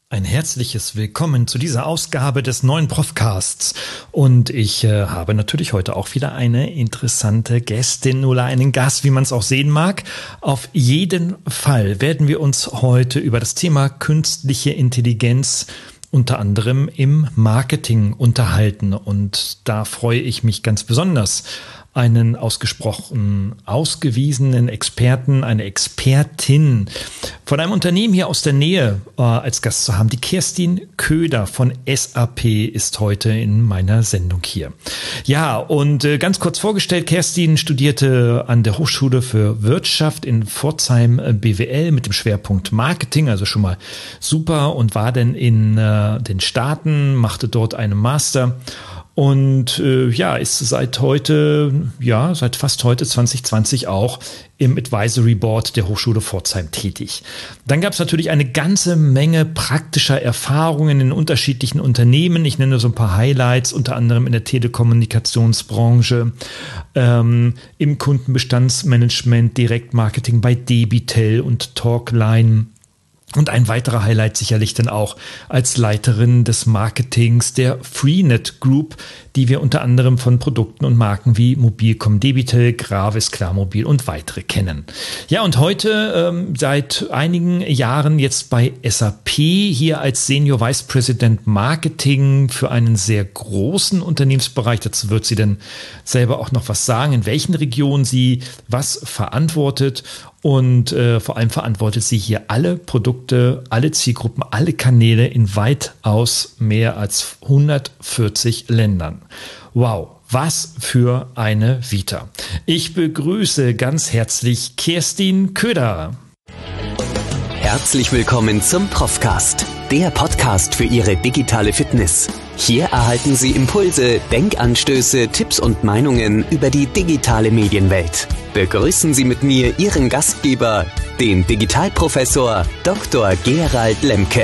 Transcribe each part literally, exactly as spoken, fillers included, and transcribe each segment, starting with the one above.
Ein herzliches Willkommen zu dieser Ausgabe des neuen Profcasts. Und ich äh, habe natürlich heute auch wieder eine interessante Gästin oder einen Gast, wie man es auch sehen mag. Auf jeden Fall werden wir uns heute über das Thema künstliche Intelligenz unter anderem im Marketing unterhalten. Und da freue ich mich ganz besonders, einen ausgesprochen ausgewiesenen Experten, eine Expertin von einem Unternehmen hier aus der Nähe äh, als Gast zu haben. Die Kerstin Köder von S A P ist heute in meiner Sendung hier. Ja, und äh, ganz kurz vorgestellt, Kerstin studierte an der Hochschule für Wirtschaft in Pforzheim äh, B W L mit dem Schwerpunkt Marketing, also schon mal super, und war dann in äh, den Staaten, machte dort einen Master. Und äh, ja, ist seit heute, ja, seit fast heute zwanzig zwanzig auch im Advisory Board der Hochschule Pforzheim tätig. Dann gab es natürlich eine ganze Menge praktischer Erfahrungen in unterschiedlichen Unternehmen. Ich nenne so ein paar Highlights, unter anderem in der Telekommunikationsbranche, ähm, im Kundenbestandsmanagement, Direktmarketing bei Debitel und Talkline. Und ein weiterer Highlight sicherlich dann auch als Leiterin des Marketings der Freenet Group, die wir unter anderem von Produkten und Marken wie Mobilcom, Debitel, Gravis, Klarmobil und weitere kennen. Ja, und heute ähm, seit einigen Jahren jetzt bei S A P hier als Senior Vice President Marketing für einen sehr großen Unternehmensbereich. Dazu wird sie dann selber auch noch was sagen, in welchen Regionen sie was verantwortet. Und äh, vor allem verantwortet sie hier alle Produkte, alle Zielgruppen, alle Kanäle in weitaus mehr als hundertvierzig Ländern. Wow, was für eine Vita. Ich begrüße ganz herzlich Kerstin Köder. Herzlich willkommen zum Profcast, der Podcast für Ihre digitale Fitness. Hier erhalten Sie Impulse, Denkanstöße, Tipps und Meinungen über die digitale Medienwelt. Begrüßen Sie mit mir Ihren Gastgeber, den Digitalprofessor Doktor Gerald Lemke.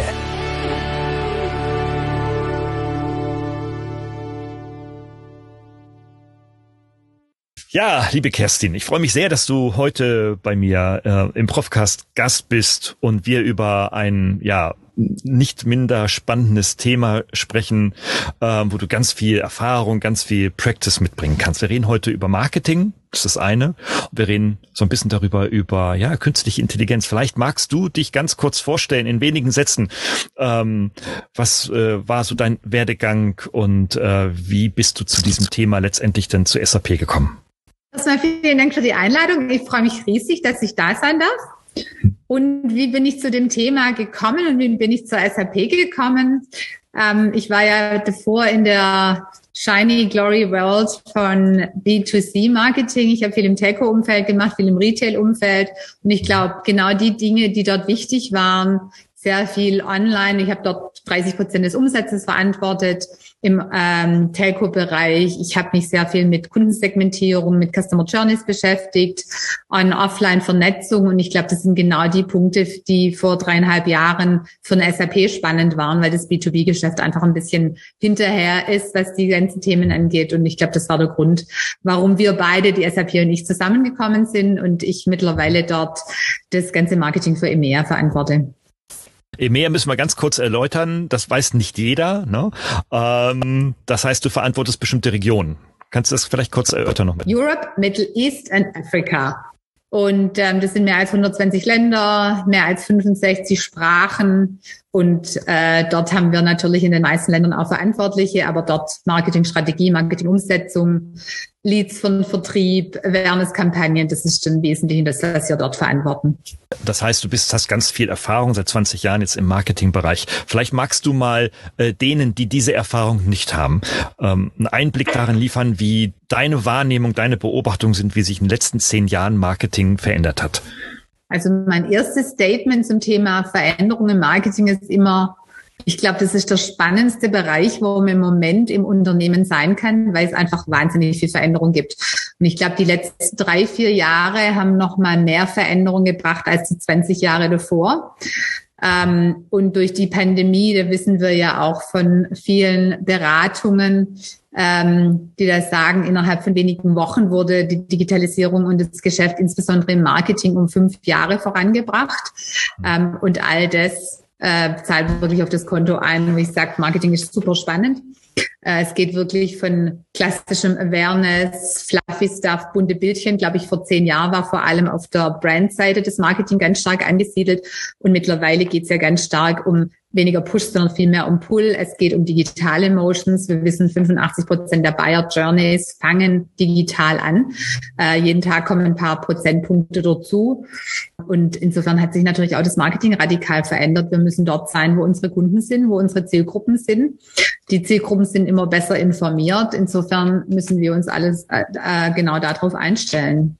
Ja, liebe Kerstin, ich freue mich sehr, dass du heute bei mir äh, im Profcast Gast bist und wir über ein, ja, nicht minder spannendes Thema sprechen, äh, wo du ganz viel Erfahrung, ganz viel Practice mitbringen kannst. Wir reden heute über Marketing, das ist das eine. Und wir reden so ein bisschen darüber, über ja künstliche Intelligenz. Vielleicht magst du dich ganz kurz vorstellen, in wenigen Sätzen. Ähm, was äh, war so dein Werdegang und äh, wie bist du zu diesem Thema letztendlich dann zu S A P gekommen? Erstmal vielen Dank für die Einladung. Ich freue mich riesig, dass ich da sein darf. Und wie bin ich zu dem Thema gekommen und wie bin ich zur S A P gekommen? Ähm, ich war ja davor in der Shiny Glory World von B zwei C Marketing. Ich habe viel im Telco-Umfeld gemacht, viel im Retail-Umfeld. Und ich glaube, genau die Dinge, die dort wichtig waren, sehr viel online. Ich habe dort dreißig Prozent des Umsatzes verantwortet im ähm, Telco-Bereich. Ich habe mich sehr viel mit Kundensegmentierung, mit Customer Journeys beschäftigt, On-Offline-Vernetzung. Und ich glaube, das sind genau die Punkte, die vor dreieinhalb Jahren für eine S A P spannend waren, weil das B zwei B-Geschäft einfach ein bisschen hinterher ist, was die ganzen Themen angeht. Und ich glaube, das war der Grund, warum wir beide, die S A P und ich, zusammengekommen sind und ich mittlerweile dort das ganze Marketing für E M E A verantworte. E M E A müssen wir ganz kurz erläutern, das weiß nicht jeder, ne? Ähm, das heißt, du verantwortest bestimmte Regionen. Kannst du das vielleicht kurz erörtern noch mit? Europe, Middle East and Africa. Und ähm, das sind mehr als hundertzwanzig Länder, mehr als fünfundsechzig Sprachen. Und äh, dort haben wir natürlich in den meisten Ländern auch Verantwortliche, aber dort Marketingstrategie, Marketingumsetzung, Leads von Vertrieb, Awareness-Kampagnen, das ist schon wesentlich das, was wir dort verantworten. Das heißt, du bist, hast ganz viel Erfahrung seit zwanzig Jahren jetzt im Marketingbereich. Vielleicht magst du mal äh, denen, die diese Erfahrung nicht haben, ähm, einen Einblick darin liefern, wie deine Wahrnehmung, deine Beobachtungen sind, wie sich in den letzten zehn Jahren Marketing verändert hat. Also mein erstes Statement zum Thema Veränderung im Marketing ist immer, ich glaube, das ist der spannendste Bereich, wo man im Moment im Unternehmen sein kann, weil es einfach wahnsinnig viel Veränderung gibt. Und ich glaube, die letzten drei, vier Jahre haben noch mal mehr Veränderung gebracht als die zwanzig Jahre davor. Ähm, und durch die Pandemie, da wissen wir ja auch von vielen Beratungen, ähm, die da sagen, innerhalb von wenigen Wochen wurde die Digitalisierung und das Geschäft insbesondere im Marketing um fünf Jahre vorangebracht. Ähm, und all das äh, zahlt wirklich auf das Konto ein, wo ich sage, Marketing ist super spannend. Äh, es geht wirklich von klassischem Awareness, fluffy Stuff, bunte Bildchen. Glaube ich, vor zehn Jahren war vor allem auf der Brandseite das Marketing ganz stark angesiedelt. Und mittlerweile geht es ja ganz stark um weniger Push, sondern viel mehr um Pull. Es geht um digitale Motions. Wir wissen, fünfundachtzig Prozent der Buyer Journeys fangen digital an. Äh, jeden Tag kommen ein paar Prozentpunkte dazu. Und insofern hat sich natürlich auch das Marketing radikal verändert. Wir müssen dort sein, wo unsere Kunden sind, wo unsere Zielgruppen sind. Die Zielgruppen sind immer besser informiert. Insofern müssen wir uns alles äh, genau darauf einstellen.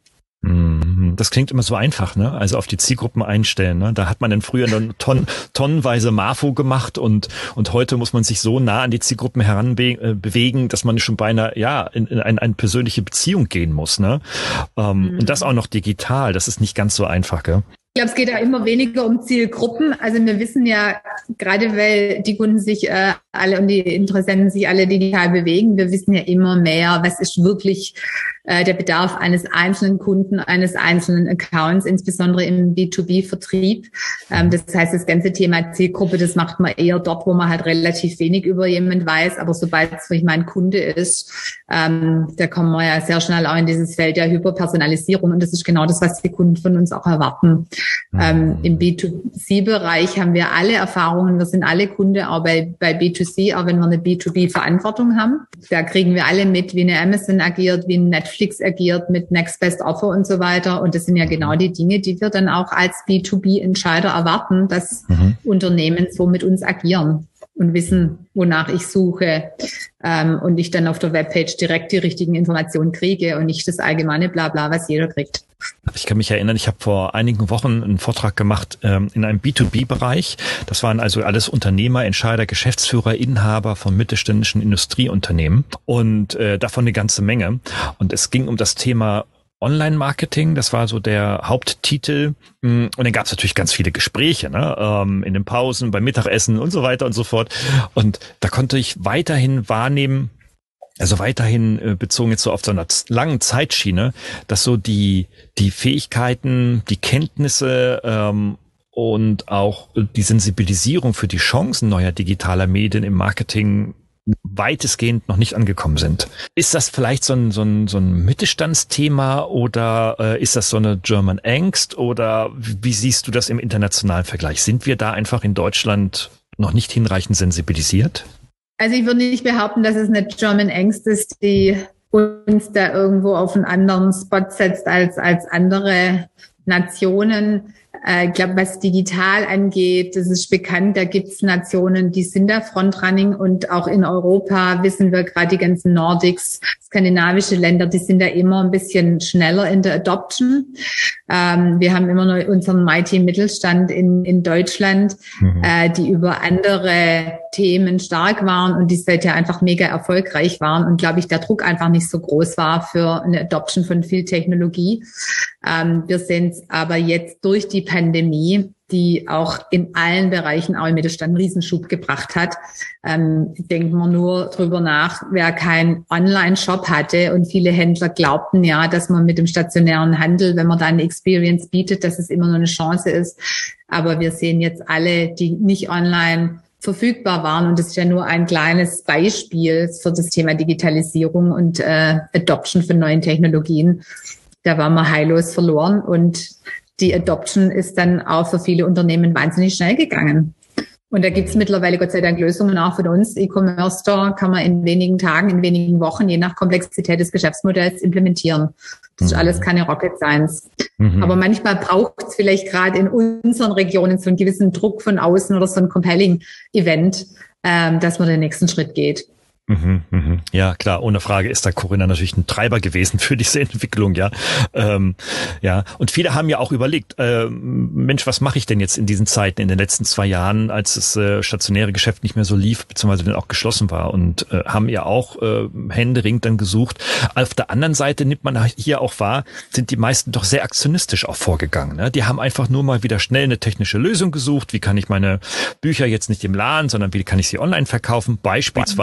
Das klingt immer so einfach, ne? Also auf die Zielgruppen einstellen, ne? Da hat man dann früher dann ton, tonnenweise Marfo gemacht und und heute muss man sich so nah an die Zielgruppen heranbewegen, dass man schon beinahe ja in, in eine, eine persönliche Beziehung gehen muss, ne? Ähm, mhm. Und das auch noch digital. Das ist nicht ganz so einfach, gell? Ich glaube, es geht ja immer weniger um Zielgruppen. Also wir wissen ja, gerade weil die Kunden sich äh, alle und die Interessenten sich alle digital bewegen, wir wissen ja immer mehr, was ist wirklich äh, der Bedarf eines einzelnen Kunden, eines einzelnen Accounts, insbesondere im B zwei B-Vertrieb. Ähm, das heißt, das ganze Thema Zielgruppe, das macht man eher dort, wo man halt relativ wenig über jemand weiß. Aber sobald es wirklich mein Kunde ist, ähm, da kommen wir ja sehr schnell auch in dieses Feld der Hyperpersonalisierung. Und das ist genau das, was die Kunden von uns auch erwarten. Ähm, im B zwei C-Bereich haben wir alle Erfahrungen, wir sind alle Kunde, auch bei, bei B zwei C, auch wenn wir eine B zwei B-Verantwortung haben. Da kriegen wir alle mit, wie eine Amazon agiert, wie ein Netflix agiert, mit Next Best Offer und so weiter. Und das sind ja genau die Dinge, die wir dann auch als B zwei B-Entscheider erwarten, dass mhm. Unternehmen so mit uns agieren und wissen, wonach ich suche, ähm, und ich dann auf der Webpage direkt die richtigen Informationen kriege und nicht das allgemeine Blabla, was jeder kriegt. Ich kann mich erinnern, ich habe vor einigen Wochen einen Vortrag gemacht ähm, in einem B zwei B-Bereich. Das waren also alles Unternehmer, Entscheider, Geschäftsführer, Inhaber von mittelständischen Industrieunternehmen und äh, davon eine ganze Menge. Und es ging um das Thema Online-Marketing, das war so der Haupttitel. Und dann gab es natürlich ganz viele Gespräche, ne? In den Pausen, beim Mittagessen und so weiter und so fort. Und da konnte ich weiterhin wahrnehmen, also weiterhin bezogen jetzt so auf so einer langen Zeitschiene, dass so die die Fähigkeiten, die Kenntnisse ähm, und auch die Sensibilisierung für die Chancen neuer digitaler Medien im Marketing weitestgehend noch nicht angekommen sind. Ist das vielleicht so ein, so ein, so ein Mittelstandsthema oder äh, ist das so eine German Angst oder wie, wie siehst du das im internationalen Vergleich? Sind wir da einfach in Deutschland noch nicht hinreichend sensibilisiert? Also ich würde nicht behaupten, dass es eine German Angst ist, die uns da irgendwo auf einen anderen Spot setzt als, als andere Nationen. Ich glaube, was digital angeht, das ist bekannt, da gibt es Nationen, die sind da Frontrunning und auch in Europa wissen wir gerade die ganzen Nordics, skandinavische Länder, die sind da immer ein bisschen schneller in der Adoption. Ähm, wir haben immer noch unseren Mighty Mittelstand in, in Deutschland, mhm. äh, die über andere Themen stark waren und die seither einfach mega erfolgreich waren und, glaube ich, der Druck einfach nicht so groß war für eine Adoption von viel Technologie. Ähm, wir sehen es aber jetzt durch die Pandemie, die auch in allen Bereichen, auch im Mittelstand, einen Riesenschub gebracht hat. Ähm, denken wir nur drüber nach, wer keinen Online-Shop hatte und viele Händler glaubten ja, dass man mit dem stationären Handel, wenn man da eine Experience bietet, dass es immer nur eine Chance ist. Aber wir sehen jetzt alle, die nicht online verfügbar waren. Und das ist ja nur ein kleines Beispiel für das Thema Digitalisierung und äh, Adoption von neuen Technologien. Da waren wir heillos verloren und die Adoption ist dann auch für viele Unternehmen wahnsinnig schnell gegangen. Und da gibt es mittlerweile Gott sei Dank Lösungen auch von uns. E-Commerce Store kann man in wenigen Tagen, in wenigen Wochen, je nach Komplexität des Geschäftsmodells implementieren. Das ist alles keine Rocket Science. Mhm. Aber manchmal braucht es vielleicht gerade in unseren Regionen so einen gewissen Druck von außen oder so ein compelling Event, ähm, dass man den nächsten Schritt geht. Mhm, mhm. Ja, klar, ohne Frage ist da Corinna natürlich ein Treiber gewesen für diese Entwicklung, ja. Ähm, ja, und viele haben ja auch überlegt, äh, Mensch, was mache ich denn jetzt in diesen Zeiten, in den letzten zwei Jahren, als das äh, stationäre Geschäft nicht mehr so lief, beziehungsweise dann auch geschlossen war und äh, haben ja auch äh, händeringend dann gesucht. Auf der anderen Seite nimmt man hier auch wahr, sind die meisten doch sehr aktionistisch auch vorgegangen, ne? Die haben einfach nur mal wieder schnell eine technische Lösung gesucht. Wie kann ich meine Bücher jetzt nicht im Laden, sondern wie kann ich sie online verkaufen? Beispielsweise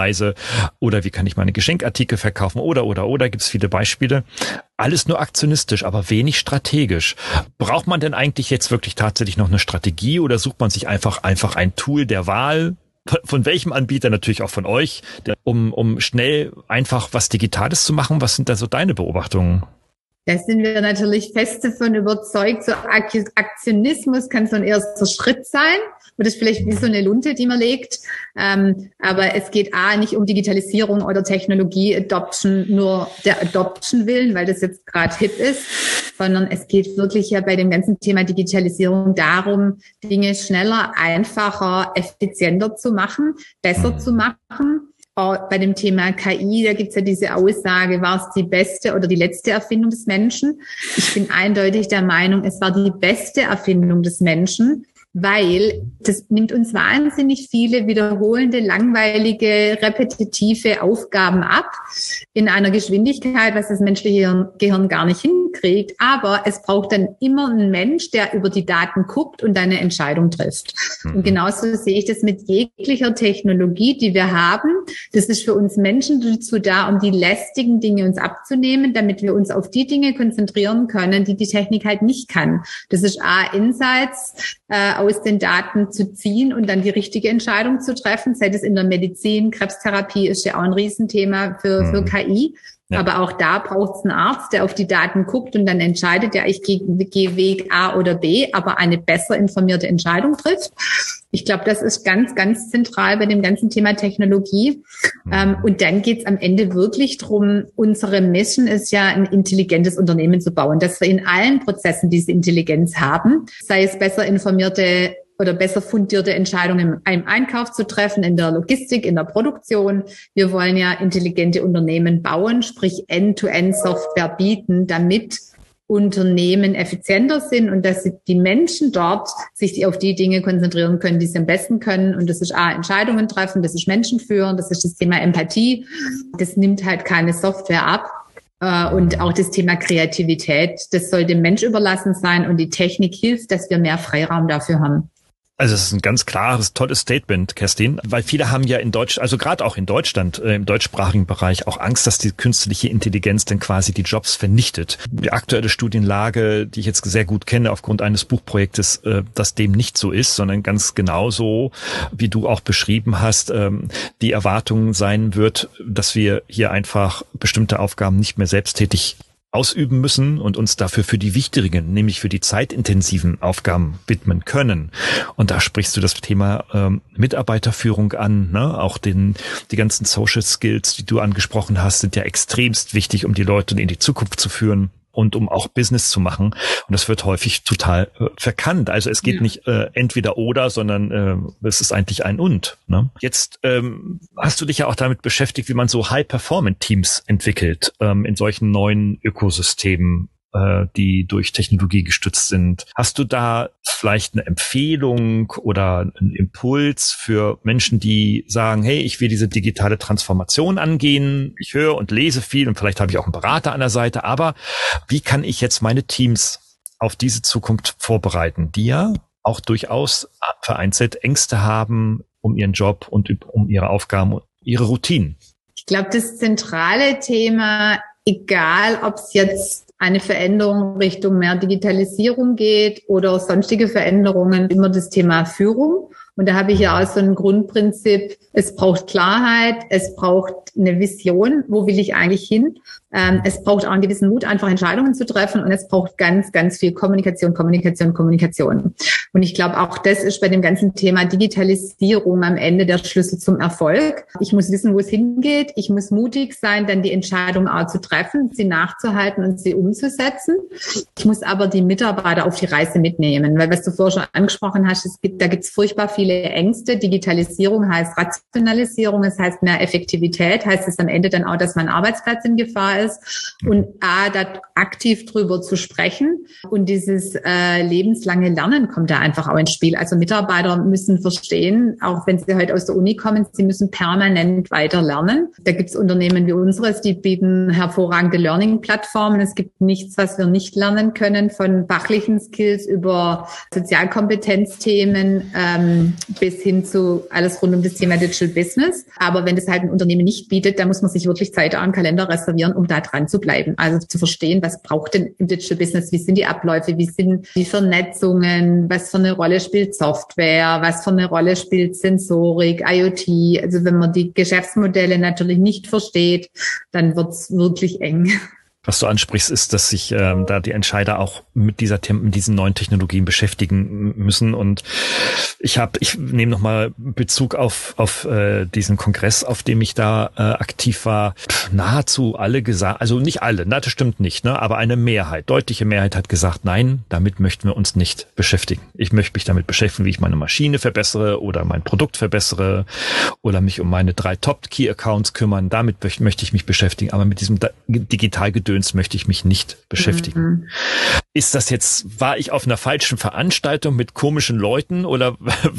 oder wie kann ich meine Geschenkartikel verkaufen oder, oder, oder, gibt es viele Beispiele. Alles nur aktionistisch, aber wenig strategisch. Braucht man denn eigentlich jetzt wirklich tatsächlich noch eine Strategie oder sucht man sich einfach, einfach ein Tool der Wahl? Von welchem Anbieter, natürlich auch von euch, um, um schnell einfach was Digitales zu machen? Was sind da so deine Beobachtungen? Da sind wir natürlich fest davon überzeugt, so Aktionismus kann so ein erster Schritt sein. Und das ist vielleicht wie so eine Lunte, die man legt. Ähm, aber es geht A, nicht um Digitalisierung oder Technologie-Adoption, nur der Adoption willen, weil das jetzt gerade hip ist, sondern es geht wirklich ja bei dem ganzen Thema Digitalisierung darum, Dinge schneller, einfacher, effizienter zu machen, besser zu machen. Auch bei dem Thema K I, da gibt's ja diese Aussage, war es die beste oder die letzte Erfindung des Menschen? Ich bin eindeutig der Meinung, es war die beste Erfindung des Menschen, weil das nimmt uns wahnsinnig viele wiederholende, langweilige, repetitive Aufgaben ab in einer Geschwindigkeit, was das menschliche Gehirn gar nicht hinkriegt. Aber es braucht dann immer einen Mensch, der über die Daten guckt und eine Entscheidung trifft. Mhm. Und genauso sehe ich das mit jeglicher Technologie, die wir haben. Das ist für uns Menschen dazu da, um die lästigen Dinge uns abzunehmen, damit wir uns auf die Dinge konzentrieren können, die die Technik halt nicht kann. Das ist A, Insights äh, aus den Daten zu ziehen und dann die richtige Entscheidung zu treffen. Sei das in der Medizin, Krebstherapie ist ja auch ein Riesenthema für, für K I. Ja. Aber auch da braucht es einen Arzt, der auf die Daten guckt und dann entscheidet, ja, ich gehe, gehe Weg A oder B, aber eine besser informierte Entscheidung trifft. Ich glaube, das ist ganz, ganz zentral bei dem ganzen Thema Technologie. Mhm. Ähm, und dann geht es am Ende wirklich drum, unsere Mission ist ja, ein intelligentes Unternehmen zu bauen, dass wir in allen Prozessen diese Intelligenz haben, sei es besser informierte oder besser fundierte Entscheidungen im Einkauf zu treffen, in der Logistik, in der Produktion. Wir wollen ja intelligente Unternehmen bauen, sprich End-to-End-Software bieten, damit Unternehmen effizienter sind und dass die Menschen dort sich auf die Dinge konzentrieren können, die sie am besten können. Und das ist A, Entscheidungen treffen, das ist Menschen führen, das ist das Thema Empathie. Das nimmt halt keine Software ab. Und auch das Thema Kreativität, das soll dem Mensch überlassen sein und die Technik hilft, dass wir mehr Freiraum dafür haben. Also es ist ein ganz klares, tolles Statement, Kerstin, weil viele haben ja in Deutsch, also gerade auch in Deutschland, äh, im deutschsprachigen Bereich auch Angst, dass die künstliche Intelligenz dann quasi die Jobs vernichtet. Die aktuelle Studienlage, die ich jetzt sehr gut kenne aufgrund eines Buchprojektes, äh, dass dem nicht so ist, sondern ganz genauso, wie du auch beschrieben hast, ähm, die Erwartung sein wird, dass wir hier einfach bestimmte Aufgaben nicht mehr selbsttätig ausüben müssen und uns dafür für die wichtigen, nämlich für die zeitintensiven Aufgaben widmen können. Und da sprichst du das Thema ähm, Mitarbeiterführung an, ne? Auch den die ganzen Social Skills, die du angesprochen hast, sind ja extremst wichtig, um die Leute in die Zukunft zu führen und um auch Business zu machen. Und das wird häufig total äh, verkannt. Also es geht ja. nicht äh, entweder oder, sondern äh, es ist eigentlich ein und. Ne? Jetzt ähm, hast du dich ja auch damit beschäftigt, wie man so High-Performance-Teams entwickelt ähm, in solchen neuen Ökosystemen, äh, die durch Technologie gestützt sind. Hast du da vielleicht eine Empfehlung oder einen Impuls für Menschen, die sagen, hey, ich will diese digitale Transformation angehen, ich höre und lese viel und vielleicht habe ich auch einen Berater an der Seite, aber wie kann ich jetzt meine Teams auf diese Zukunft vorbereiten, die ja auch durchaus vereinzelt Ängste haben um ihren Job und um ihre Aufgaben und ihre Routinen? Ich glaube, das zentrale Thema, egal ob es jetzt eine Veränderung Richtung mehr Digitalisierung geht oder sonstige Veränderungen, immer das Thema Führung. Und da habe ich ja auch so ein Grundprinzip, es braucht Klarheit, es braucht eine Vision, wo will ich eigentlich hin? Ähm, es braucht auch einen gewissen Mut, einfach Entscheidungen zu treffen und es braucht ganz, ganz viel Kommunikation, Kommunikation, Kommunikation. Und ich glaube, auch das ist bei dem ganzen Thema Digitalisierung am Ende der Schlüssel zum Erfolg. Ich muss wissen, wo es hingeht. Ich muss mutig sein, dann die Entscheidung auch zu treffen, sie nachzuhalten und sie umzusetzen. Ich muss aber die Mitarbeiter auf die Reise mitnehmen, weil was du vorher schon angesprochen hast, es gibt, da gibt es furchtbar viele Ängste. Digitalisierung heißt Rationalisierung, es heißt mehr Effektivität, heißt es am Ende dann auch, dass mein Arbeitsplatz in Gefahr ist. ist und A, da aktiv drüber zu sprechen und dieses äh, lebenslange Lernen kommt da einfach auch ins Spiel. Also Mitarbeiter müssen verstehen, auch wenn sie heute aus der Uni kommen, sie müssen permanent weiter lernen. Da gibt es Unternehmen wie unseres, die bieten hervorragende Learning-Plattformen. Es gibt nichts, was wir nicht lernen können, von fachlichen Skills über Sozialkompetenzthemen ähm, bis hin zu alles rund um das Thema Digital Business. Aber wenn das halt ein Unternehmen nicht bietet, dann muss man sich wirklich Zeit am Kalender reservieren, um da dran zu bleiben. Also zu verstehen, was braucht denn im Digital Business, wie sind die Abläufe, wie sind die Vernetzungen, was für eine Rolle spielt Software, was für eine Rolle spielt Sensorik, IoT. Also wenn man die Geschäftsmodelle natürlich nicht versteht, dann wird's wirklich eng. Was du ansprichst, ist, dass sich ähm, da die Entscheider auch mit dieser mit diesen neuen Technologien beschäftigen müssen. Und ich habe, ich nehme nochmal Bezug auf auf äh, diesen Kongress, auf dem ich da äh, aktiv war. Nahezu alle gesagt, also nicht alle, na, das stimmt nicht, ne, aber eine Mehrheit, deutliche Mehrheit hat gesagt, nein, damit möchten wir uns nicht beschäftigen. Ich möchte mich damit beschäftigen, wie ich meine Maschine verbessere oder mein Produkt verbessere oder mich um meine drei Top-Key-Accounts kümmern. Damit möchte ich mich beschäftigen, aber mit diesem Digitalgedöns möchte ich mich nicht beschäftigen. Mhm. Ist das jetzt, war ich auf einer falschen Veranstaltung mit komischen Leuten oder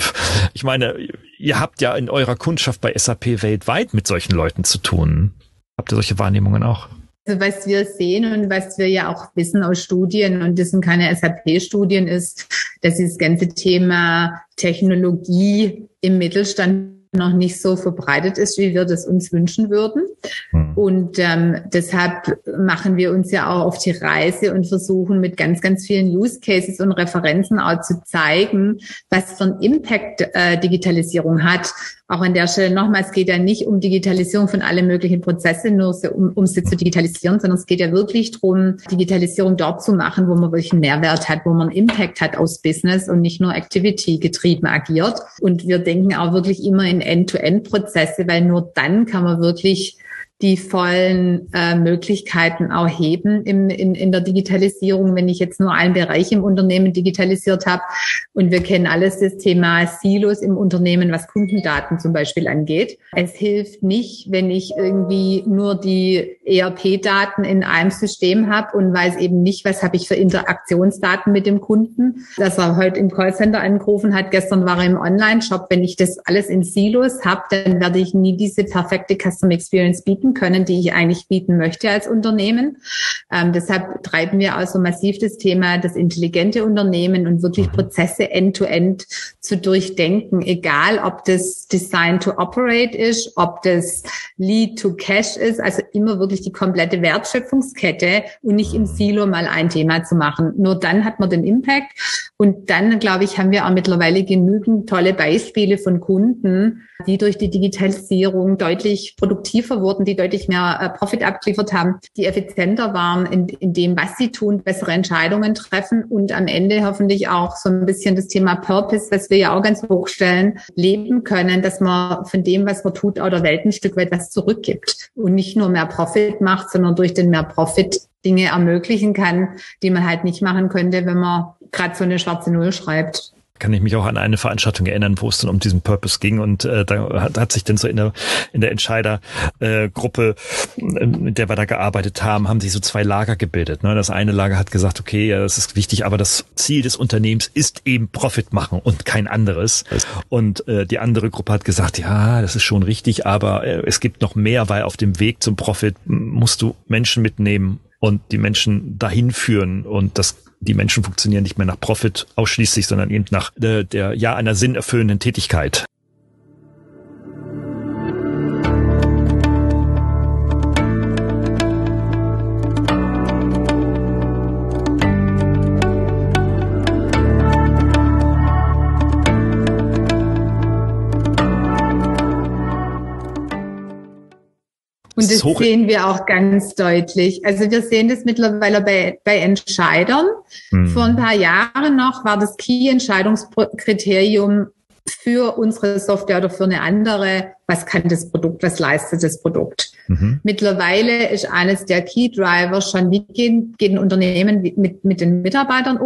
ich meine, ihr habt ja in eurer Kundschaft bei S A P weltweit mit solchen Leuten zu tun. Habt ihr solche Wahrnehmungen auch? Also was wir sehen und was wir ja auch wissen aus Studien, und das sind keine S A P-Studien, ist, dass dieses ganze Thema Technologie im Mittelstand noch nicht so verbreitet ist, wie wir das uns wünschen würden. Hm. Und ähm, deshalb machen wir uns ja auch auf die Reise und versuchen mit ganz, ganz vielen Use Cases und Referenzen auch zu zeigen, was für einen Impact äh, Digitalisierung hat. Auch an der Stelle nochmal, es geht ja nicht um Digitalisierung von allen möglichen Prozessen, nur so, um, um sie zu digitalisieren, sondern es geht ja wirklich darum, Digitalisierung dort zu machen, wo man wirklich einen Mehrwert hat, wo man einen Impact hat aus Business und nicht nur Activity getrieben agiert. Und wir denken auch wirklich immer in End-to-End-Prozesse, weil nur dann kann man wirklich die vollen äh, Möglichkeiten auch heben im, in, in der Digitalisierung, wenn ich jetzt nur einen Bereich im Unternehmen digitalisiert habe. Und wir kennen alles das Thema Silos im Unternehmen, was Kundendaten zum Beispiel angeht. Es hilft nicht, wenn ich irgendwie nur die E R P-Daten in einem System habe und weiß eben nicht, was habe ich für Interaktionsdaten mit dem Kunden, dass er heute im Callcenter angerufen hat, gestern war er im Online-Shop. Wenn ich das alles in Silos habe, dann werde ich nie diese perfekte Customer Experience bieten können, die ich eigentlich bieten möchte als Unternehmen. Ähm, deshalb treiben wir also massiv das Thema, das intelligente Unternehmen und wirklich Prozesse end-to-end zu durchdenken, egal ob das Design to Operate ist, ob das Lead to Cash ist, also immer wirklich die komplette Wertschöpfungskette und nicht im Silo mal ein Thema zu machen. Nur dann hat man den Impact. Und dann, glaube ich, haben wir auch mittlerweile genügend tolle Beispiele von Kunden, die durch die Digitalisierung deutlich produktiver wurden, die deutlich mehr äh, Profit abgeliefert haben, die effizienter waren in, in dem, was sie tun, bessere Entscheidungen treffen und am Ende hoffentlich auch so ein bisschen das Thema Purpose, was wir ja auch ganz hochstellen, leben können, dass man von dem, was man tut, auch der Welt ein Stück weit was zurückgibt und nicht nur mehr Profit macht, sondern durch den mehr Profit Dinge ermöglichen kann, die man halt nicht machen könnte, wenn man gerade so eine schwarze Null schreibt. Kann ich mich auch an eine Veranstaltung erinnern, wo es dann um diesen Purpose ging und äh, da hat, hat sich dann so in der in der Entscheidergruppe, äh, mit der wir da gearbeitet haben, haben sich so zwei Lager gebildet. Ne? Das eine Lager hat gesagt, okay, ja, das ist wichtig, aber das Ziel des Unternehmens ist eben Profit machen und kein anderes. Und äh, die andere Gruppe hat gesagt, ja, das ist schon richtig, aber äh, es gibt noch mehr, weil auf dem Weg zum Profit musst du Menschen mitnehmen und die Menschen dahin führen und das die Menschen funktionieren nicht mehr nach Profit ausschließlich, sondern eben nach der, der ja einer sinnerfüllenden Tätigkeit. Und das sehen wir auch ganz deutlich. Also wir sehen das mittlerweile bei, bei Entscheidern. Hm. Vor ein paar Jahren noch war das Key-Entscheidungskriterium für unsere Software oder für eine andere, was kann das Produkt, was leistet das Produkt. Mhm. Mittlerweile ist eines der Key-Driver schon, wie gehen, gehen Unternehmen mit, mit den Mitarbeitern um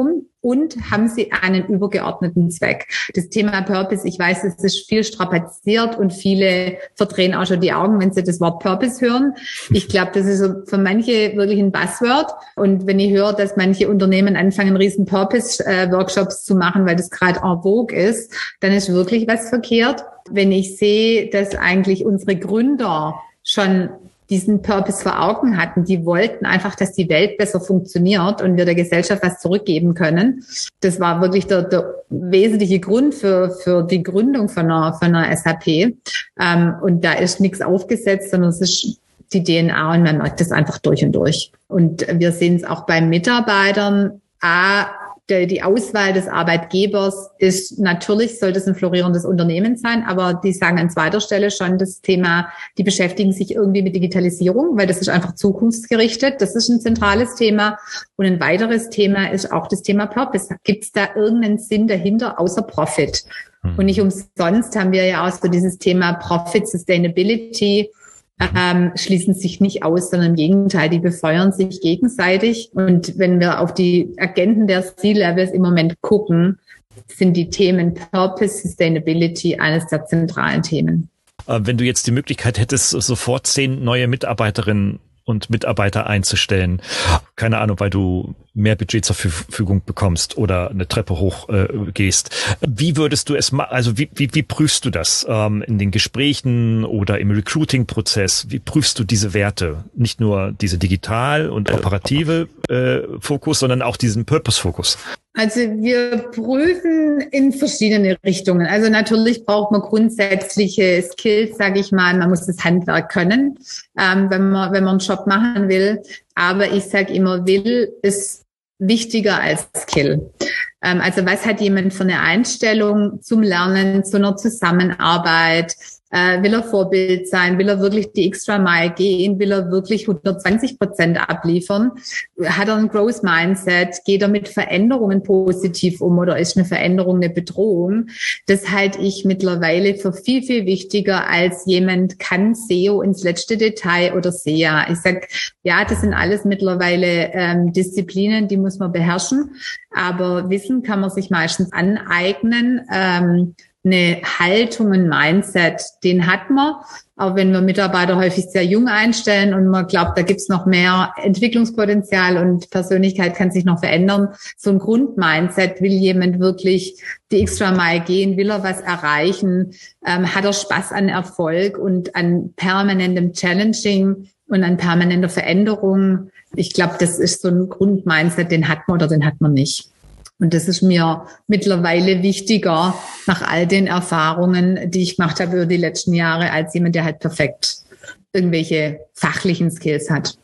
und haben sie einen übergeordneten Zweck. Das Thema Purpose, ich weiß, es ist viel strapaziert und viele verdrehen auch schon die Augen, wenn sie das Wort Purpose hören. Ich glaube, das ist für manche wirklich ein Buzzword. Und wenn ich höre, dass manche Unternehmen anfangen, riesen Purpose-Workshops zu machen, weil das gerade en vogue ist, dann ist wirklich was verkehrt. Wenn ich sehe, dass eigentlich unsere Gründer schon diesen Purpose vor Augen hatten, die wollten einfach, dass die Welt besser funktioniert und wir der Gesellschaft was zurückgeben können. Das war wirklich der, der wesentliche Grund für, für die Gründung von einer, von einer S A P. Ähm, und da ist nichts aufgesetzt, sondern es ist die D N A und man merkt das einfach durch und durch. Und wir sehen es auch bei Mitarbeitern. A, die Auswahl des Arbeitgebers ist, natürlich sollte es ein florierendes Unternehmen sein, aber die sagen an zweiter Stelle schon das Thema, die beschäftigen sich irgendwie mit Digitalisierung, weil das ist einfach zukunftsgerichtet. Das ist ein zentrales Thema. Und ein weiteres Thema ist auch das Thema Purpose. Gibt es da irgendeinen Sinn dahinter außer Profit? Und nicht umsonst haben wir ja auch so dieses Thema Profit Sustainability, Ähm, schließen sich nicht aus, sondern im Gegenteil, die befeuern sich gegenseitig. Und wenn wir auf die Agenten der C-Levels im Moment gucken, sind die Themen Purpose, Sustainability eines der zentralen Themen. Wenn du jetzt die Möglichkeit hättest, sofort zehn neue Mitarbeiterinnen und Mitarbeiter einzustellen, keine Ahnung, weil du mehr Budget zur Verfügung bekommst oder eine Treppe hoch äh, gehst. Wie würdest du es machen? Also wie, wie, wie prüfst du das ähm, in den Gesprächen oder im Recruiting-Prozess? Wie prüfst du diese Werte? Nicht nur diese digital und operative äh, Fokus, sondern auch diesen Purpose-Fokus. Also wir prüfen in verschiedene Richtungen. Also natürlich braucht man grundsätzliche Skills, sage ich mal. Man muss das Handwerk können, ähm, wenn man wenn man einen Job machen will. Aber ich sage immer, will ist wichtiger als Skill. Ähm, also was hat jemand für eine Einstellung zum Lernen, zu einer Zusammenarbeit? Äh, will er Vorbild sein? Will er wirklich die extra Mile gehen? Will er wirklich hundertzwanzig Prozent abliefern? Hat er ein Growth Mindset? Geht er mit Veränderungen positiv um oder ist eine Veränderung eine Bedrohung? Das halte ich mittlerweile für viel, viel wichtiger als jemand kann S E O ins letzte Detail oder S E A. Ich sag, ja, das sind alles mittlerweile ähm, Disziplinen, die muss man beherrschen. Aber Wissen kann man sich meistens aneignen. Ähm, eine Haltung, ein Mindset, den hat man. Auch wenn wir Mitarbeiter häufig sehr jung einstellen und man glaubt, da gibt's noch mehr Entwicklungspotenzial und Persönlichkeit kann sich noch verändern. So ein Grundmindset, will jemand wirklich die extra Mile gehen, will er was erreichen, ähm, hat er Spaß an Erfolg und an permanentem Challenging und an permanenter Veränderung. Ich glaube, das ist so ein Grundmindset, den hat man oder den hat man nicht. Und das ist mir mittlerweile wichtiger nach all den Erfahrungen, die ich gemacht habe über die letzten Jahre, als jemand, der halt perfekt irgendwelche fachlichen Skills hat.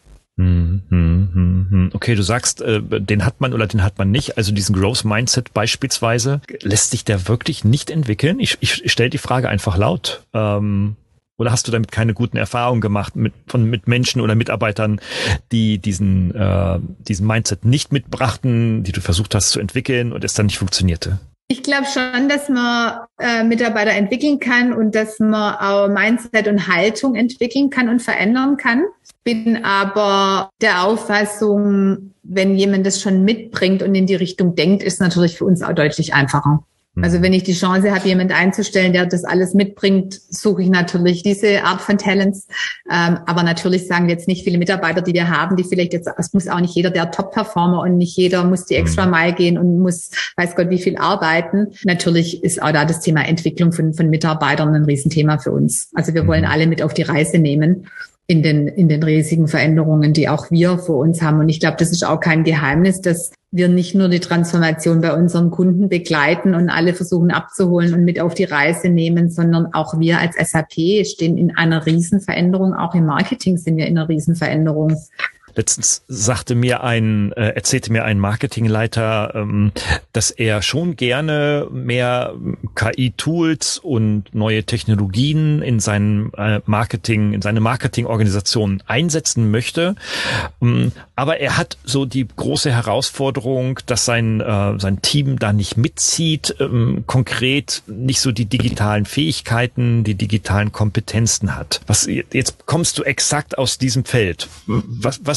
Okay, du sagst, den hat man oder den hat man nicht. Also diesen Growth Mindset beispielsweise, lässt sich der wirklich nicht entwickeln? Ich, ich stelle die Frage einfach laut. Ähm Oder hast du damit keine guten Erfahrungen gemacht mit von mit Menschen oder Mitarbeitern, die diesen äh, diesen Mindset nicht mitbrachten, die du versucht hast zu entwickeln und es dann nicht funktionierte? Ich glaube schon, dass man äh, Mitarbeiter entwickeln kann und dass man auch Mindset und Haltung entwickeln kann und verändern kann. Bin aber der Auffassung, wenn jemand das schon mitbringt und in die Richtung denkt, ist natürlich für uns auch deutlich einfacher. Also wenn ich die Chance habe, jemanden einzustellen, der das alles mitbringt, suche ich natürlich diese Art von Talents. Ähm, aber natürlich sagen wir jetzt nicht viele Mitarbeiter, die wir haben, die vielleicht jetzt, es muss auch nicht jeder der Top-Performer und nicht jeder muss die extra Mile gehen und muss, weiß Gott, wie viel arbeiten. Natürlich ist auch da das Thema Entwicklung von, von Mitarbeitern ein Riesenthema für uns. Also wir wollen alle mit auf die Reise nehmen in den, in den riesigen Veränderungen, die auch wir vor uns haben. Und ich glaube, das ist auch kein Geheimnis, dass wir nicht nur die Transformation bei unseren Kunden begleiten und alle versuchen abzuholen und mit auf die Reise nehmen, sondern auch wir als S A P stehen in einer Riesenveränderung. Auch im Marketing sind wir in einer Riesenveränderung. Letztens sagte mir ein, äh, erzählte mir ein Marketingleiter, ähm, dass er schon gerne mehr K I-Tools und neue Technologien in seinem äh, Marketing, in seine Marketingorganisation einsetzen möchte. Ähm, aber er hat so die große Herausforderung, dass sein äh, sein Team da nicht mitzieht, ähm, konkret nicht so die digitalen Fähigkeiten, die digitalen Kompetenzen hat. Was jetzt kommst du exakt aus diesem Feld? Was was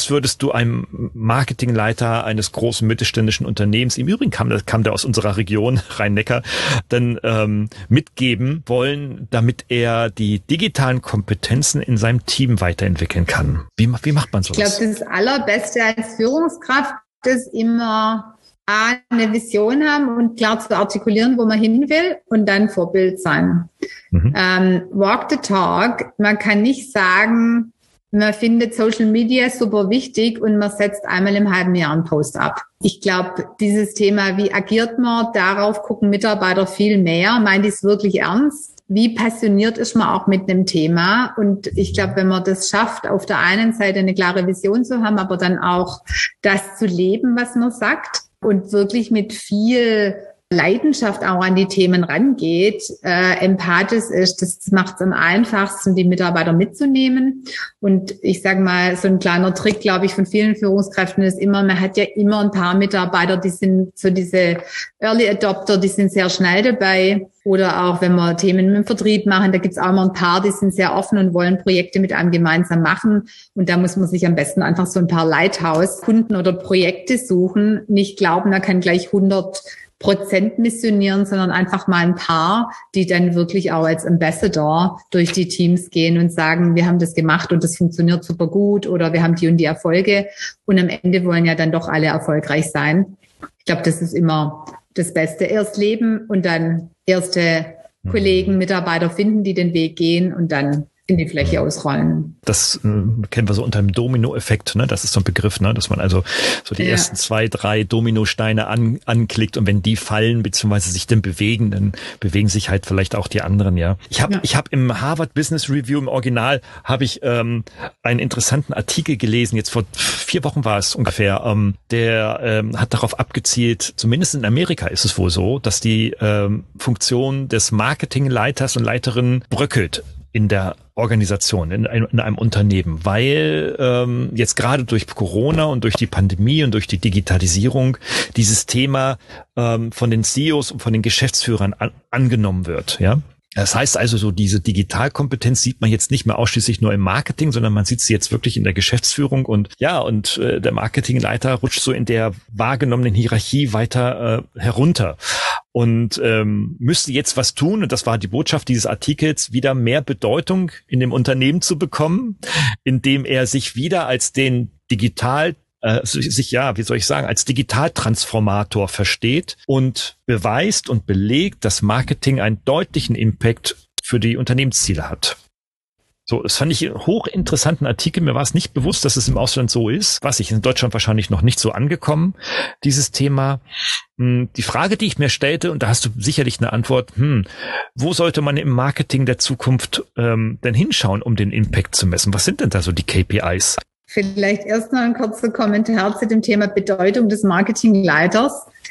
was würdest du einem Marketingleiter eines großen mittelständischen Unternehmens, im Übrigen kam, kam der aus unserer Region, Rhein-Neckar, dann ähm, mitgeben wollen, damit er die digitalen Kompetenzen in seinem Team weiterentwickeln kann? Wie, wie macht man sowas? Ich glaube, das Allerbeste als Führungskraft ist immer A, eine Vision haben und klar zu artikulieren, wo man hin will und dann Vorbild sein. Mhm. Ähm, walk the talk. Man kann nicht sagen, man findet Social Media super wichtig und man setzt einmal im halben Jahr einen Post ab. Ich glaube, dieses Thema, wie agiert man, darauf gucken Mitarbeiter viel mehr. Meint die es wirklich ernst? Wie passioniert ist man auch mit einem Thema? Und ich glaube, wenn man das schafft, auf der einen Seite eine klare Vision zu haben, aber dann auch das zu leben, was man sagt und wirklich mit viel Leidenschaft auch an die Themen rangeht, äh, empathisch ist, das macht es am einfachsten, die Mitarbeiter mitzunehmen. Und ich sage mal, so ein kleiner Trick, glaube ich, von vielen Führungskräften ist immer, man hat ja immer ein paar Mitarbeiter, die sind so diese Early Adopter, die sind sehr schnell dabei. Oder auch, wenn wir Themen mit dem Vertrieb machen, da gibt's auch immer ein paar, die sind sehr offen und wollen Projekte mit einem gemeinsam machen. Und da muss man sich am besten einfach so ein paar Lighthouse-Kunden oder Projekte suchen. Nicht glauben, da kann gleich hundert Prozent missionieren, sondern einfach mal ein paar, die dann wirklich auch als Ambassador durch die Teams gehen und sagen, wir haben das gemacht und das funktioniert super gut oder wir haben die und die Erfolge. Und am Ende wollen ja dann doch alle erfolgreich sein. Ich glaube, das ist immer das Beste. Erst leben und dann erste Kollegen, Mitarbeiter finden, die den Weg gehen und dann in die Fläche ausrollen. Das äh, kennen wir so unter dem Domino-Effekt, ne? Das ist so ein Begriff, ne? Dass man also so die ja. ersten zwei, drei Dominosteine an, anklickt und wenn die fallen beziehungsweise sich dann bewegen, dann bewegen sich halt vielleicht auch die anderen, ja. Ich habe ja. ich habe im Harvard Business Review im Original habe ich ähm, einen interessanten Artikel gelesen. Jetzt vor vier Wochen war es ungefähr. Ähm, der ähm, hat darauf abgezielt, zumindest in Amerika ist es wohl so, dass die ähm, Funktion des Marketingleiters und Leiterinnen bröckelt in der Organisation, in einem, in einem Unternehmen, weil ähm, jetzt gerade durch Corona und durch die Pandemie und durch die Digitalisierung dieses Thema ähm, von den C E Os und von den Geschäftsführern an, angenommen wird, ja. Das heißt also, so diese Digitalkompetenz sieht man jetzt nicht mehr ausschließlich nur im Marketing, sondern man sieht sie jetzt wirklich in der Geschäftsführung und ja, und äh, der Marketingleiter rutscht so in der wahrgenommenen Hierarchie weiter äh, herunter und ähm, müsste jetzt was tun, und das war die Botschaft dieses Artikels, wieder mehr Bedeutung in dem Unternehmen zu bekommen, indem er sich wieder als den Digital sich, ja, wie soll ich sagen, als Digitaltransformator versteht und beweist und belegt, dass Marketing einen deutlichen Impact für die Unternehmensziele hat. So, das fand ich einen hochinteressanten Artikel. Mir war es nicht bewusst, dass es im Ausland so ist. Was ich in Deutschland wahrscheinlich noch nicht so angekommen, dieses Thema. Die Frage, die ich mir stellte, und da hast du sicherlich eine Antwort, hm, wo sollte man im Marketing der Zukunft ähm, denn hinschauen, um den Impact zu messen? Was sind denn da so die K P Is? Vielleicht erst noch ein kurzer Kommentar zu dem Thema Bedeutung des Marketingleiters,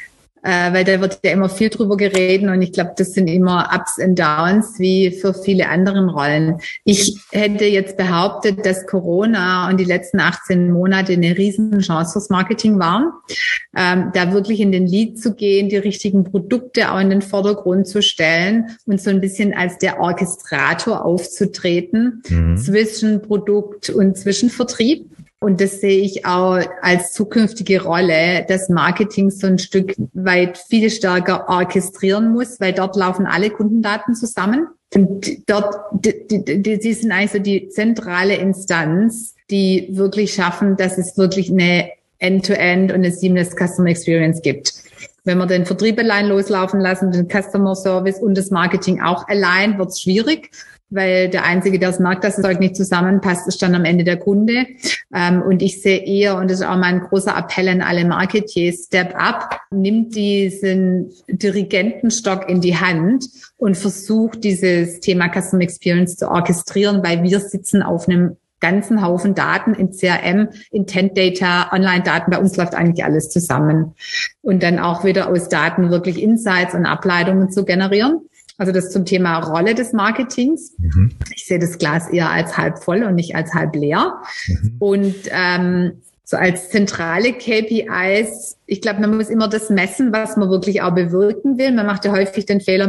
äh, weil da wird ja immer viel drüber geredet und ich glaube, das sind immer Ups und Downs wie für viele andere Rollen. Ich hätte jetzt behauptet, dass Corona und die letzten achtzehn Monate eine Riesenchance fürs Marketing waren, ähm, da wirklich in den Lead zu gehen, die richtigen Produkte auch in den Vordergrund zu stellen und so ein bisschen als der Orchestrator aufzutreten mhm. zwischen Produkt und zwischen Vertrieb. Und das sehe ich auch als zukünftige Rolle, dass Marketing so ein Stück weit viel stärker orchestrieren muss, weil dort laufen alle Kundendaten zusammen. Und dort, die, die, die sind eigentlich so die zentrale Instanz, die wirklich schaffen, dass es wirklich eine End-to-End und eine seamless Customer Experience gibt. Wenn wir den Vertrieb allein loslaufen lassen, den Customer Service und das Marketing auch allein, wird es schwierig, weil der Einzige, der es merkt, dass das Zeug nicht zusammenpasst, ist dann am Ende der Kunde. Und ich sehe eher, und das ist auch mein großer Appell an alle Marketiers, Step up, nimmt diesen Dirigentenstock in die Hand und versucht, dieses Thema Customer Experience zu orchestrieren, weil wir sitzen auf einem ganzen Haufen Daten in C R M, Intent Data, Online-Daten. Bei uns läuft eigentlich alles zusammen. Und dann auch wieder aus Daten wirklich Insights und Ableitungen zu generieren. Also das zum Thema Rolle des Marketings. Mhm. Ich sehe das Glas eher als halb voll und nicht als halb leer. Mhm. Und ähm, so als zentrale K P Is, ich glaube, man muss immer das messen, was man wirklich auch bewirken will. Man macht ja häufig den Fehler, man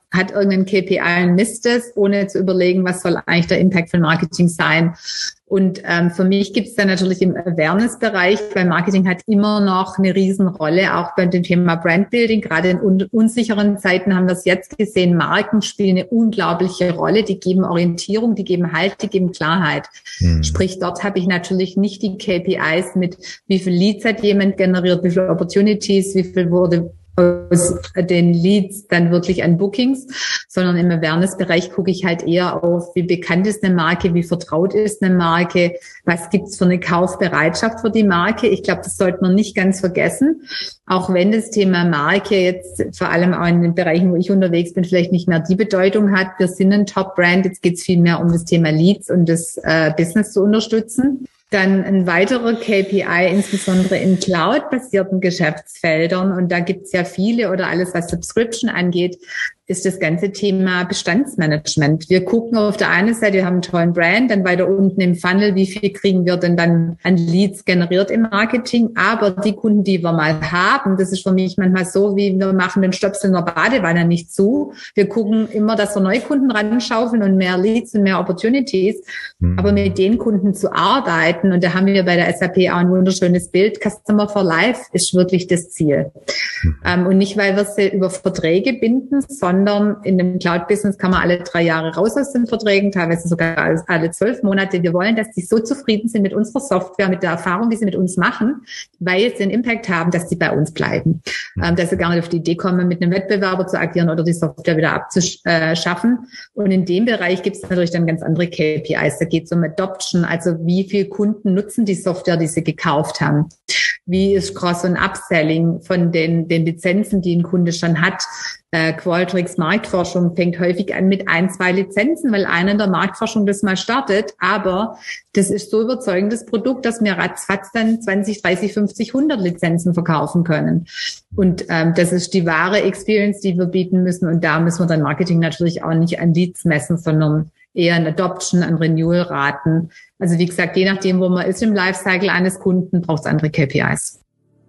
hat irgendeinen K P I und misst es, ohne zu überlegen, was soll eigentlich der Impact von Marketing sein. Und ähm, für mich gibt es dann natürlich im Awareness-Bereich, weil Marketing hat immer noch eine Riesenrolle, auch bei dem Thema Brandbuilding. Gerade in un- unsicheren Zeiten haben wir es jetzt gesehen, Marken spielen eine unglaubliche Rolle. Die geben Orientierung, die geben Halt, die geben Klarheit. Mhm. Sprich, dort habe ich natürlich nicht die K P Is mit, wie viel Leads hat jemand generiert, wie viele Opportunities, wie viel wurde aus den Leads dann wirklich an Bookings, sondern im Awareness-Bereich gucke ich halt eher auf, wie bekannt ist eine Marke, wie vertraut ist eine Marke, was gibt's für eine Kaufbereitschaft für die Marke. Ich glaube, das sollte man nicht ganz vergessen, auch wenn das Thema Marke jetzt vor allem auch in den Bereichen, wo ich unterwegs bin, vielleicht nicht mehr die Bedeutung hat. Wir sind ein Top-Brand, jetzt geht's viel mehr um das Thema Leads und das äh, Business zu unterstützen. Dann ein weiterer K P I, insbesondere in Cloud-basierten Geschäftsfeldern, und da gibt's ja viele, oder alles, was Subscription angeht, ist das ganze Thema Bestandsmanagement. Wir gucken auf der einen Seite, wir haben einen tollen Brand, dann weiter unten im Funnel, wie viel kriegen wir denn dann an Leads generiert im Marketing, aber die Kunden, die wir mal haben, das ist für mich manchmal so, wie wir machen den Stöpsel in der Badewanne nicht zu. Wir gucken immer, dass wir neue Kunden ranschaufeln und mehr Leads und mehr Opportunities, mhm. aber mit den Kunden zu arbeiten, und da haben wir bei der S A P auch ein wunderschönes Bild, Customer for Life ist wirklich das Ziel. Mhm. Ähm, und nicht, weil wir sie über Verträge binden, sondern in dem Cloud-Business kann man alle drei Jahre raus aus den Verträgen, teilweise sogar alle zwölf Monate. Wir wollen, dass die so zufrieden sind mit unserer Software, mit der Erfahrung, die sie mit uns machen, weil sie einen Impact haben, dass sie bei uns bleiben. Ähm, dass sie gar nicht auf die Idee kommen, mit einem Wettbewerber zu agieren oder die Software wieder abzuschaffen. Und in dem Bereich gibt es natürlich dann ganz andere K P Is. Da geht es um Adoption, also wie viele Kunden nutzen die Software, die sie gekauft haben. Wie ist Cross- und Upselling von den, den Lizenzen, die ein Kunde schon hat? Äh, Qualtrics Marktforschung fängt häufig an mit ein, zwei Lizenzen, weil einer in der Marktforschung das mal startet. Aber das ist so überzeugendes Produkt, dass wir ratzfatz dann zwanzig, dreißig, fünfzig, hundert Lizenzen verkaufen können. Und ähm, das ist die wahre Experience, die wir bieten müssen. Und da müssen wir dann Marketing natürlich auch nicht an Leads messen, sondern eher an Adoption, an Renewal-Raten. Also wie gesagt, je nachdem, wo man ist im Lifecycle eines Kunden, braucht es andere K P Is.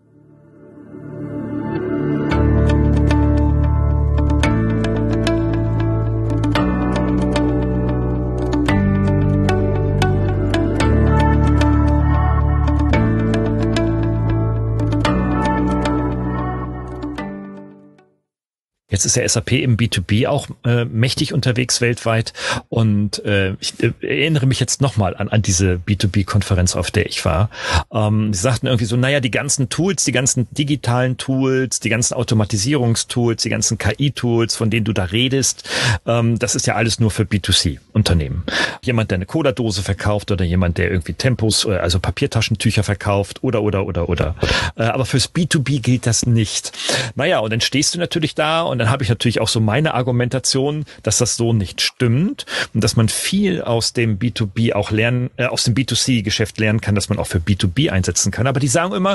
Jetzt ist der S A P im B zwei B auch äh, mächtig unterwegs weltweit, und äh, ich äh, erinnere mich jetzt nochmal an, an diese B zwei B-Konferenz, auf der ich war. Ähm, sie sagten irgendwie so, naja, die ganzen Tools, die ganzen digitalen Tools, die ganzen Automatisierungstools, die ganzen K I-Tools, von denen du da redest, ähm, das ist ja alles nur für B zwei C-Unternehmen. Jemand, der eine Cola-Dose verkauft, oder jemand, der irgendwie Tempos, also Papiertaschentücher verkauft, oder, oder, oder, oder. Äh, aber fürs B zwei B gilt das nicht. Naja, und dann stehst du natürlich da, und dann habe ich natürlich auch so meine Argumentation, dass das so nicht stimmt und dass man viel aus dem B zwei B auch lernen, äh, aus dem B zwei C-Geschäft lernen kann, dass man auch für B zwei B einsetzen kann. Aber die sagen immer,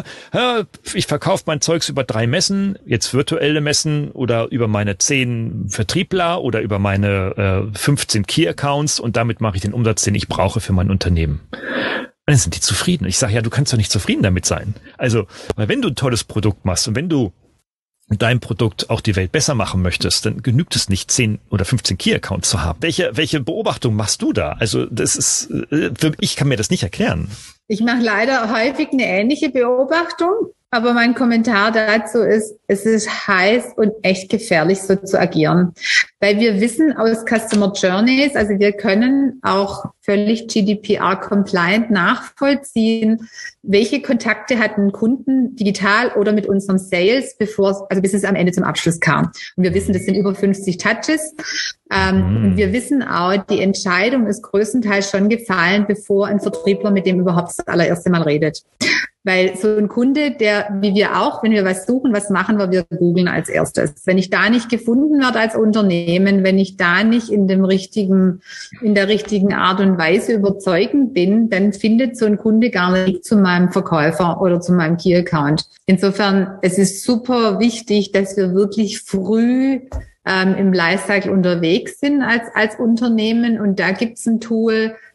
ich verkaufe mein Zeugs über drei Messen, jetzt virtuelle Messen oder über meine zehn Vertriebler oder über meine äh, fünfzehn Key-Accounts, und damit mache ich den Umsatz, den ich brauche für mein Unternehmen. Und dann sind die zufrieden. Ich sage, ja, du kannst doch nicht zufrieden damit sein. Also, weil wenn du ein tolles Produkt machst und wenn du mit deinem Produkt auch die Welt besser machen möchtest, dann genügt es nicht, zehn oder fünfzehn Key-Accounts zu haben. Welche, welche Beobachtung machst du da? Also das ist, für, ich kann mir das nicht erklären. Ich mache leider häufig eine ähnliche Beobachtung, aber mein Kommentar dazu ist, es ist heiß und echt gefährlich, so zu agieren. Weil wir wissen aus Customer Journeys, also wir können auch völlig G D P R-compliant nachvollziehen, welche Kontakte hatten Kunden digital oder mit unserem Sales, bevor, also bis es am Ende zum Abschluss kam. Und wir wissen, das sind über fünfzig Touches. Ähm, mm. Und wir wissen auch, die Entscheidung ist größtenteils schon gefallen, bevor ein Vertriebler mit dem überhaupt das allererste Mal redet. Weil so ein Kunde, der, wie wir auch, wenn wir was suchen, was machen wir? Wir googeln als erstes. Wenn ich da nicht gefunden werde als Unternehmen, wenn ich da nicht in dem richtigen, in der richtigen Art und Weise überzeugend bin, dann findet so ein Kunde gar nicht zu meinem Verkäufer oder zu meinem Key Account. Insofern, es ist super wichtig, dass wir wirklich früh ähm, im Lifecycle unterwegs sind als, als Unternehmen. Und da gibt's ein Tool,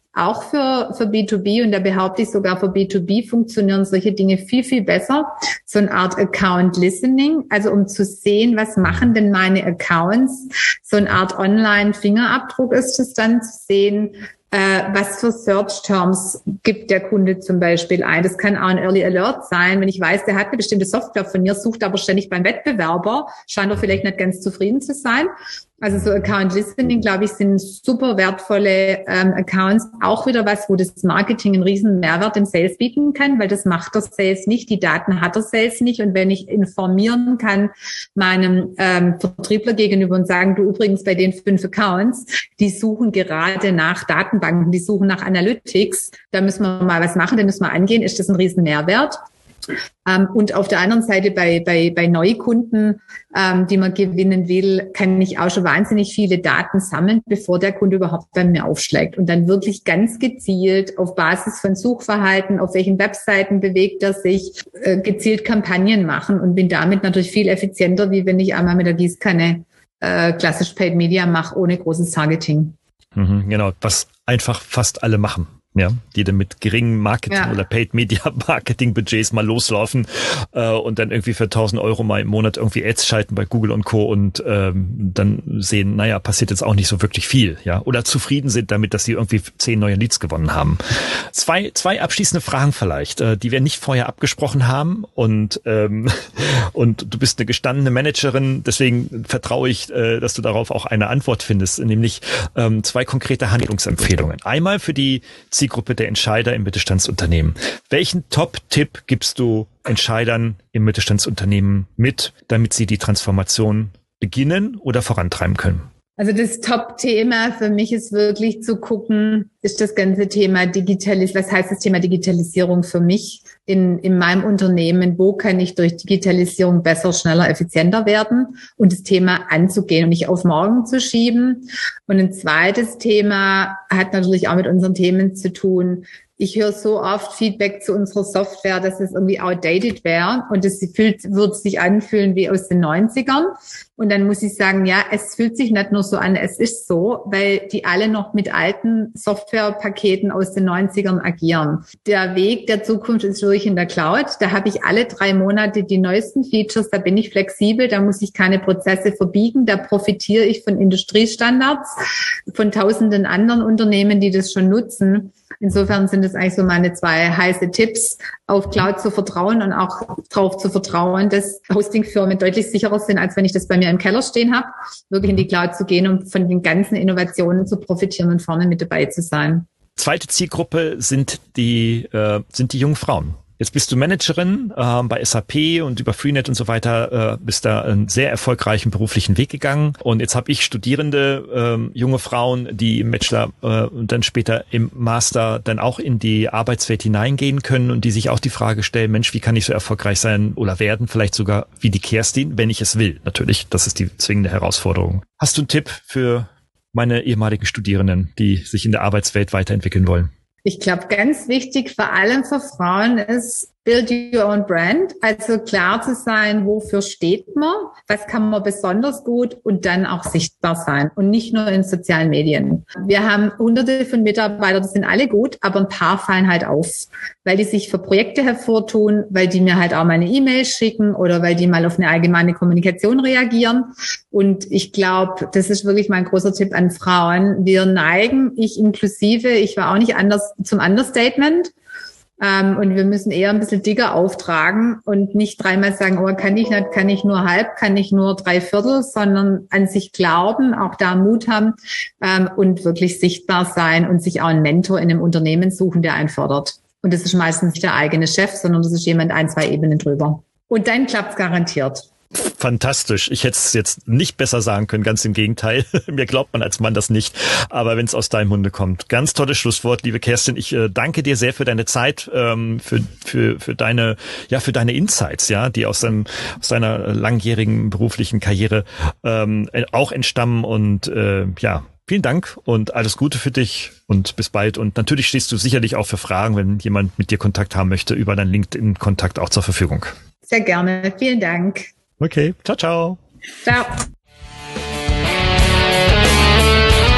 auch für, für B zwei B, und da behaupte ich sogar für B zwei B funktionieren solche Dinge viel, viel besser. So eine Art Account Listening, also um zu sehen, was machen denn meine Accounts. So eine Art Online-Fingerabdruck ist es dann zu sehen, äh, was für Search-Terms gibt der Kunde zum Beispiel ein. Das kann auch ein Early Alert sein, wenn ich weiß, der hat eine bestimmte Software von mir, sucht aber ständig beim Wettbewerber, scheint er vielleicht nicht ganz zufrieden zu sein. Also so Account Listening, glaube ich, sind super wertvolle ähm, Accounts. Auch wieder was, wo das Marketing einen riesen Mehrwert im Sales bieten kann, weil das macht der Sales nicht, die Daten hat der Sales nicht. Und wenn ich informieren kann meinem ähm, Vertriebler gegenüber und sagen, du übrigens bei den fünf Accounts, die suchen gerade nach Datenbanken, die suchen nach Analytics, da müssen wir mal was machen, da müssen wir angehen, ist das ein riesen Mehrwert. Ähm, und auf der anderen Seite bei, bei, bei Neukunden, ähm, die man gewinnen will, kann ich auch schon wahnsinnig viele Daten sammeln, bevor der Kunde überhaupt bei mir aufschlägt. Und dann wirklich ganz gezielt auf Basis von Suchverhalten, auf welchen Webseiten bewegt er sich, äh, gezielt Kampagnen machen und bin damit natürlich viel effizienter, wie wenn ich einmal mit der Gießkanne äh, klassisch Paid Media mache, ohne großes Targeting. Mhm, genau, was einfach fast alle machen. Ja, die dann mit geringen Marketing- ja. oder Paid-Media-Marketing-Budgets mal loslaufen äh, und dann irgendwie für tausend Euro mal im Monat irgendwie Ads schalten bei Google und Co. und ähm, dann sehen, naja, passiert jetzt auch nicht so wirklich viel, ja, oder zufrieden sind damit, dass sie irgendwie zehn neue Leads gewonnen haben. Zwei zwei abschließende Fragen vielleicht, äh, die wir nicht vorher abgesprochen haben und ähm, und du bist eine gestandene Managerin, deswegen vertraue ich, äh, dass du darauf auch eine Antwort findest, nämlich ähm, zwei konkrete Handlungsempfehlungen. Einmal für die Zielgruppe der Entscheider im Mittelstandsunternehmen. Welchen Top-Tipp gibst du Entscheidern im Mittelstandsunternehmen mit, damit sie die Transformation beginnen oder vorantreiben können? Also das Top-Thema für mich ist wirklich zu gucken, ist das ganze Thema Digitalisierung, was heißt das Thema Digitalisierung für mich in, in meinem Unternehmen? Wo kann ich durch Digitalisierung besser, schneller, effizienter werden und das Thema anzugehen und nicht auf morgen zu schieben? Und ein zweites Thema hat natürlich auch mit unseren Themen zu tun. Ich höre so oft Feedback zu unserer Software, dass es irgendwie outdated wäre und es fühlt, wird sich anfühlen wie aus den neunzigern. Und dann muss ich sagen, ja, es fühlt sich nicht nur so an, es ist so, weil die alle noch mit alten Softwarepaketen aus den neunzigern agieren. Der Weg der Zukunft ist wirklich in der Cloud. Da habe ich alle drei Monate die neuesten Features, da bin ich flexibel, da muss ich keine Prozesse verbiegen, da profitiere ich von Industriestandards, von tausenden anderen Unternehmen, die das schon nutzen. Insofern sind es eigentlich so meine zwei heiße Tipps, auf Cloud zu vertrauen und auch darauf zu vertrauen, dass Hostingfirmen deutlich sicherer sind, als wenn ich das bei mir im Keller stehen habe, wirklich in die Cloud zu gehen, um von den ganzen Innovationen zu profitieren und vorne mit dabei zu sein. Zweite Zielgruppe sind die, äh, sind die jungen Frauen. Jetzt bist du Managerin äh, bei S A P und über Freenet und so weiter, äh, bist da einen sehr erfolgreichen beruflichen Weg gegangen. Und jetzt habe ich Studierende, äh, junge Frauen, die im Bachelor äh, und dann später im Master dann auch in die Arbeitswelt hineingehen können und die sich auch die Frage stellen, Mensch, wie kann ich so erfolgreich sein oder werden, vielleicht sogar wie die Kerstin, wenn ich es will. Natürlich, das ist die zwingende Herausforderung. Hast du einen Tipp für meine ehemaligen Studierenden, die sich in der Arbeitswelt weiterentwickeln wollen? Ich glaube, ganz wichtig, vor allem für Frauen, ist Build your own brand. Also klar zu sein, wofür steht man, was kann man besonders gut und dann auch sichtbar sein und nicht nur in sozialen Medien. Wir haben hunderte von Mitarbeitern, die sind alle gut, aber ein paar fallen halt auf, weil die sich für Projekte hervortun, weil die mir halt auch meine E-Mails schicken oder weil die mal auf eine allgemeine Kommunikation reagieren. Und ich glaube, das ist wirklich mein großer Tipp an Frauen. Wir neigen, ich inklusive, ich war auch nicht anders, zum Understatement. Ähm, und wir müssen eher ein bisschen dicker auftragen und nicht dreimal sagen, oh, kann ich nicht, kann ich nur halb, kann ich nur drei Viertel, sondern an sich glauben, auch da Mut haben ähm, und wirklich sichtbar sein und sich auch einen Mentor in einem Unternehmen suchen, der einen fördert. Und das ist meistens nicht der eigene Chef, sondern das ist jemand ein, zwei Ebenen drüber. Und dann klappt's garantiert. Fantastisch. Ich hätte es jetzt nicht besser sagen können, ganz im Gegenteil. Mir glaubt man als Mann das nicht. Aber wenn es aus deinem Munde kommt. Ganz tolles Schlusswort, liebe Kerstin. Ich äh, danke dir sehr für deine Zeit, ähm, für für für deine ja für deine Insights, ja, die aus deinem aus deiner langjährigen beruflichen Karriere ähm, auch entstammen. Und äh, ja, vielen Dank und alles Gute für dich und bis bald. Und natürlich stehst du sicherlich auch für Fragen, wenn jemand mit dir Kontakt haben möchte, über deinen LinkedIn-Kontakt auch zur Verfügung. Sehr gerne. Vielen Dank. Okay, ciao, ciao. Ciao.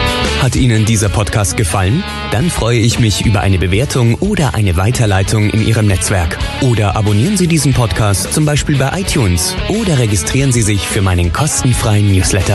Hat Ihnen dieser Podcast gefallen? Dann freue ich mich über eine Bewertung oder eine Weiterleitung in Ihrem Netzwerk. Oder abonnieren Sie diesen Podcast zum Beispiel bei iTunes oder registrieren Sie sich für meinen kostenfreien Newsletter.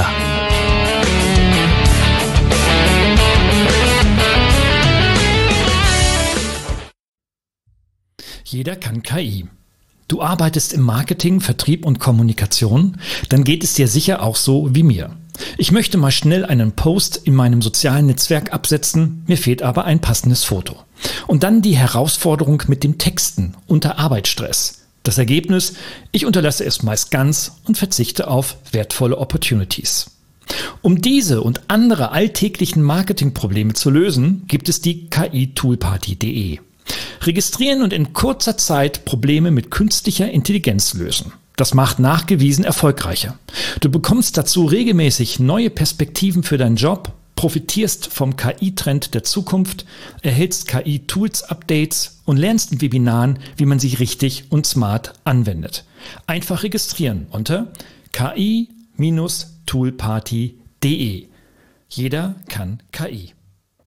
Jeder kann K I. Du arbeitest im Marketing, Vertrieb und Kommunikation, dann geht es dir sicher auch so wie mir. Ich möchte mal schnell einen Post in meinem sozialen Netzwerk absetzen, mir fehlt aber ein passendes Foto. Und dann die Herausforderung mit dem Texten unter Arbeitsstress. Das Ergebnis, ich unterlasse es meist ganz und verzichte auf wertvolle Opportunities. Um diese und andere alltäglichen Marketingprobleme zu lösen, gibt es die K I Toolparty punkt de. Registrieren und in kurzer Zeit Probleme mit künstlicher Intelligenz lösen. Das macht nachgewiesen erfolgreicher. Du bekommst dazu regelmäßig neue Perspektiven für deinen Job, profitierst vom K I-Trend der Zukunft, erhältst K I-Tools-Updates und lernst in Webinaren, wie man sie richtig und smart anwendet. Einfach registrieren unter K I Toolparty punkt de. Jeder kann K I.